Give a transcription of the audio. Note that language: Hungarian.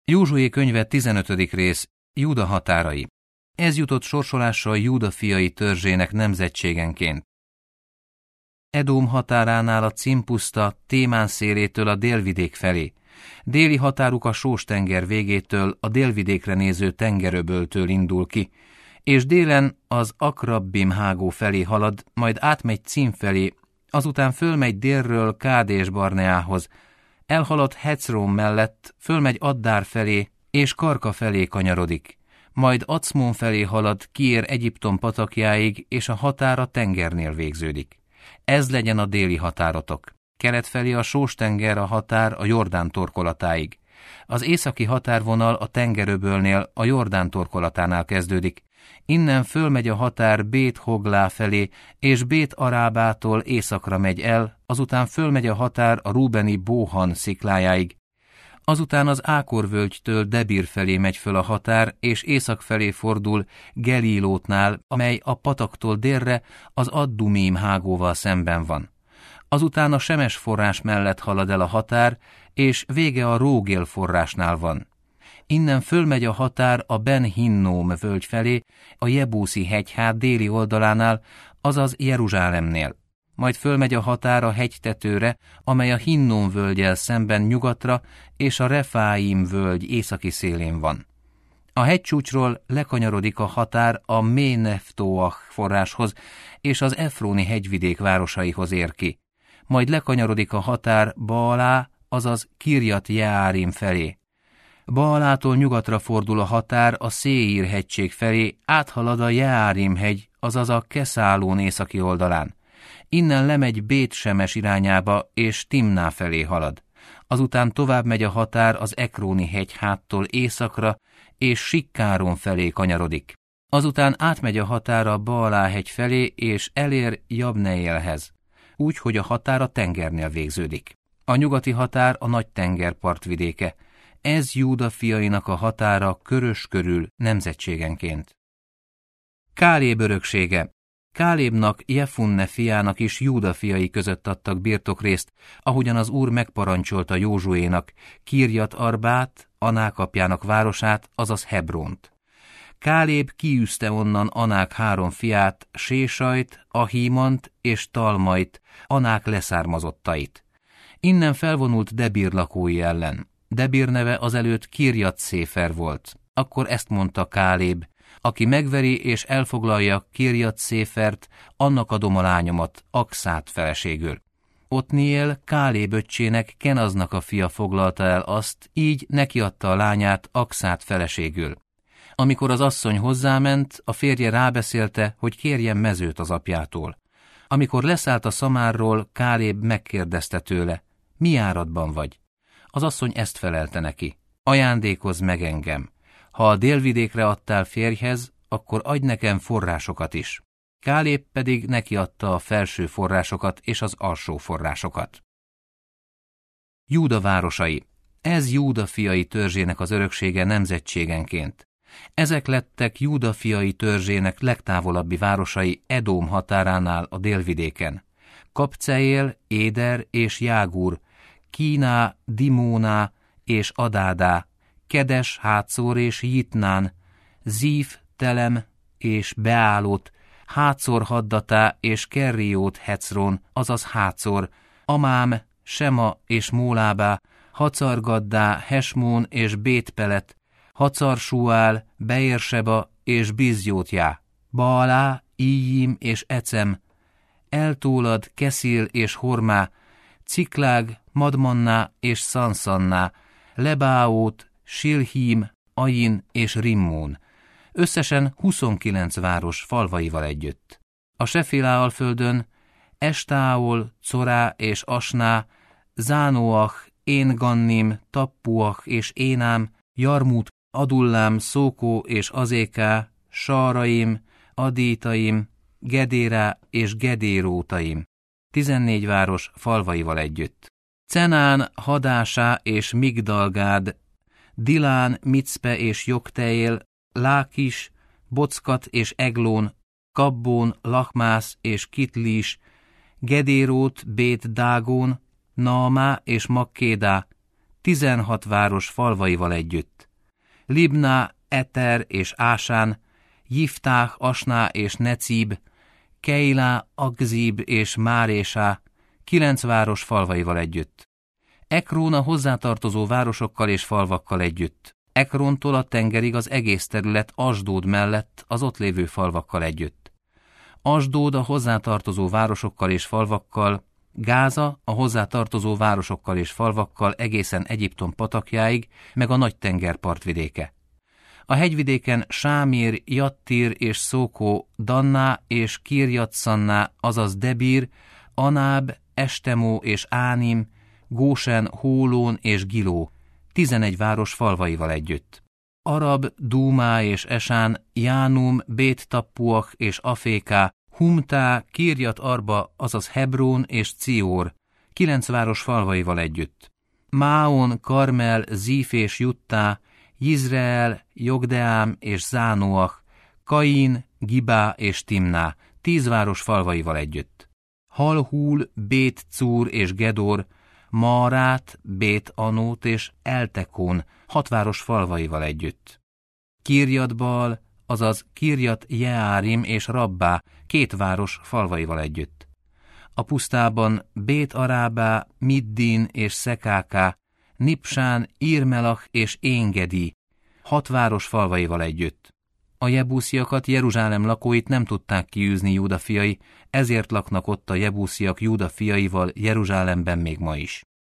Józsué könyve 15. rész, Júda határai. Ez jutott sorsolással Júda fiai törzsének nemzetségenként. Edóm határánál a Cimpuszta Témán szélétől a délvidék felé. Déli határuk a Sós-tenger végétől a délvidékre néző tengeröböltől indul ki, és délen az Akrabbim hágó felé halad, majd átmegy Cim felé, azután fölmegy délről Kádés Barneához, elhalad Hecrón mellett, fölmegy Addár felé, és Karka felé kanyarodik, majd Acmón felé halad, kiér Egyiptom patakjáig, és a határ a tengernél végződik. Ez legyen a déli határotok. Kelet felé a Sós-tenger a határ a Jordán torkolatáig. Az északi határvonal a tengeröbölnél a Jordán torkolatánál kezdődik. Innen fölmegy a határ Bét-Hoglá felé, és Bét-Arábától északra megy el, azután fölmegy a határ a rúbeni Bóhan sziklájáig. Azután az Ákor-völgytől Debir felé megy föl a határ, és észak felé fordul Gelilótnál, amely a pataktól délre az Addumím hágóval szemben van. Azután a Semes forrás mellett halad el a határ, és vége a Rógél forrásnál van. Innen fölmegy a határ a Ben-Hinnóm völgy felé, a Jebúszi hegyhát déli oldalánál, azaz Jeruzsálemnél. Majd fölmegy a határ a hegytetőre, amely a Hinnóm völgyel szemben nyugatra, és a Refáim völgy északi szélén van. A hegycsúcsról lekanyarodik a határ a Méneftóach forráshoz, és az Efróni hegyvidék városaihoz ér ki. Majd lekanyarodik a határ Baalá, azaz Kirjat Jeárim felé. Baalától nyugatra fordul a határ a Széír hegység felé, áthalad a Jeárim hegy, azaz a Keszálón északi oldalán. Innen lemegy Bét-Semes irányába, és Timná felé halad. Azután tovább megy a határ az Ekróni hegyháttól északra, és Sikkáron felé kanyarodik. Azután átmegy a határ a Baalá hegy felé, és elér Jabneélhez, úgy, hogy a határ a tengernél végződik. A nyugati határ a nagy tenger partvidéke. Ez Júda fiainak a határa körös körül nemzetségenként. Kálép öröksége. Kálébnak, Jefunne fiának is Júda fiai között adtak birtokrészt, ahogyan az Úr megparancsolta Józsuénak, Kirjat Arbát, Anák apjának városát, azaz Hebront. Kálép kiűzte onnan Anák 3 fiát, Sésajt, Ahímant és Talmait, Anák leszármazottait. Innen felvonult Debir lakói ellen. Debir neve azelőtt Kirjat Széfer volt. Akkor ezt mondta Kálép: aki megveri és elfoglalja Kirjat Széfert, annak adom a lányomat, Akszát feleségül. Otniel, Kálép öccsének, Kenaznak a fia foglalta el azt, így nekiadta a lányát Akszát feleségül. Amikor az asszony hozzáment, a férje rábeszélte, hogy kérjen mezőt az apjától. Amikor leszállt a szamárról, Kálép megkérdezte tőle: mi áradban vagy? Az asszony ezt felelte neki: ajándékozz meg engem. Ha a délvidékre adtál férjhez, akkor adj nekem forrásokat is. Kálép pedig neki adta a felső forrásokat és az alsó forrásokat. Júda városai. Ez Júda fiai törzsének az öröksége nemzetségenként. Ezek lettek Júda fiai törzsének legtávolabbi városai Edóm határánál a délvidéken. Kapceél, Éder és Jágúr, Kíná, Dimóná és Adádá, Kedes, Hátszor és Jitnán, Zíf, Telem és Beálot, Hátszor Haddatá és Kerriót Hecrón, azaz Hátszor, Amám, Sema és Mólábá, Hacargaddá, Hesmón és Bétpelet, Hacarsúál, Beérseba és Bizjótjá, Baalá, Íjim és Ecem, Eltólad, Keszil és Hormá, Ciklág, Madmanná és Szanszanná, Lebáót, Silhím, Ain és Rimmón. Összesen 29 város falvaival együtt. A Sefilá alföldön Estáol, Corá és Asná, Zánóach, Én-Gannim, Tappuach és Énám, Jarmút, Adullám, Szókó és Azéká, Sáraim, Adítaim, Gedérá és Gedérótaim. 14 város falvaival együtt. Cenán, Hadásá és Migdalgád, Dilán, Micpe és Jokteél, Lákis, Bockat és Eglón, Kabbón, Lachmász és Kitlis, Gedérót, Bét Dágón, Naamá és Makkédá, 16 város falvaival együtt. Libná, Eter és Ásán, Jiftách, Asná és Necíb, Keilá, Akzíb és Márésá, 9 város falvaival együtt. Ekrón a hozzátartozó városokkal és falvakkal együtt. Ekrontól a tengerig az egész terület Asdód mellett az ott lévő falvakkal együtt. Asdód a hozzátartozó városokkal és falvakkal, Gáza a hozzátartozó városokkal és falvakkal egészen Egyiptom patakjáig, meg a nagy tenger partvidéke. A hegyvidéken Sámír, Jattír és Szókó, Danná és Kirjatszanná, azaz Debír, Anáb, Estemó és Ánim, Gósen, Hólón és Giló, 11 város falvaival együtt. Arab, Dúmá és Esán, Jánum, Bét-Tappuach és Aféká, Humtá, Kirjat Arba, azaz Hebrón és Cior, 9 város falvaival együtt. Máon, Karmel, Zíf és Juttá, Jizreel, Jogdeám és Zánoach, Kain, Gibá és Timná, 10 város falvaival együtt. Halhul, Bét-Cúr és Gedor, Marát, Bét-Anót és Eltekón, 6 város falvaival együtt. Kirjatbal, azaz Kirjat Jeárim és Rabbá, 2 város falvaival együtt. A pusztában Bét-Arábá, Middin és Szekáká, Nipsán, Irmelach és Éngedi, 6 város falvaival együtt. A jebúsziakat, Jeruzsálem lakóit nem tudták kiűzni Júda fiai, ezért laknak ott a jebúsziak Júda fiaival Jeruzsálemben még ma is.